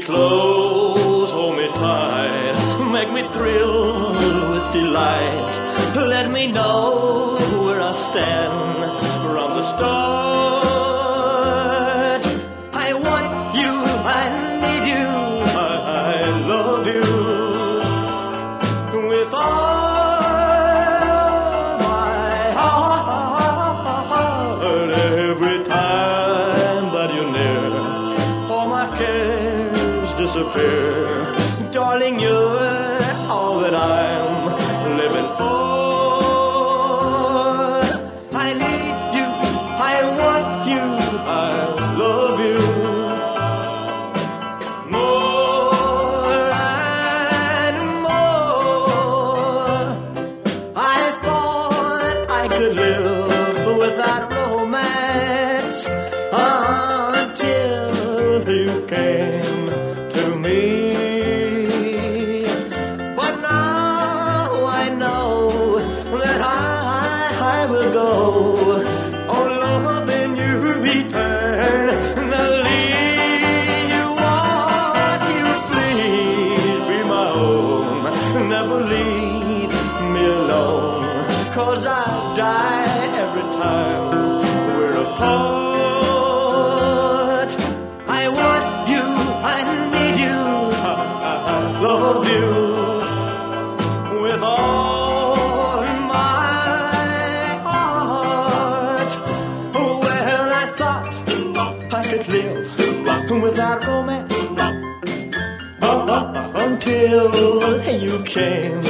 close, hold me tight, make me thrill with delight. Let me know where I stand from the start. I want you, I need you, I love you with all my heart. Every time that you're near, all my cares disappear. Darling, you're all that I'm living for. I need you, I want you, I love you more and more. I thought I could live without romance until you came to me. But now I know that I will go on loving you eternally. You want you, please be my own. Never leave me alone, 'cause I die every time we're apart. I want you, I need you, I love you with all my heart. Well, I thought I could live without romance until you came